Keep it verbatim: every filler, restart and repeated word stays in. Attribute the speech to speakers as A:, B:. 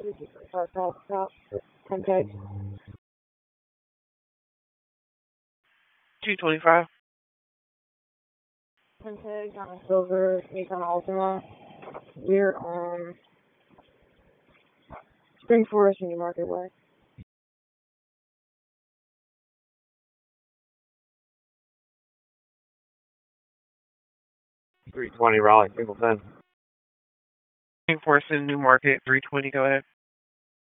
A: Stop, stop, stop. ten K.
B: two twenty-five.
A: ten K on a silver, Nissan Altima. We're on Spring Forest New Market Way.
C: three twenty Raleigh, Singleton.
B: Spring Forest in New Market, three twenty, go ahead.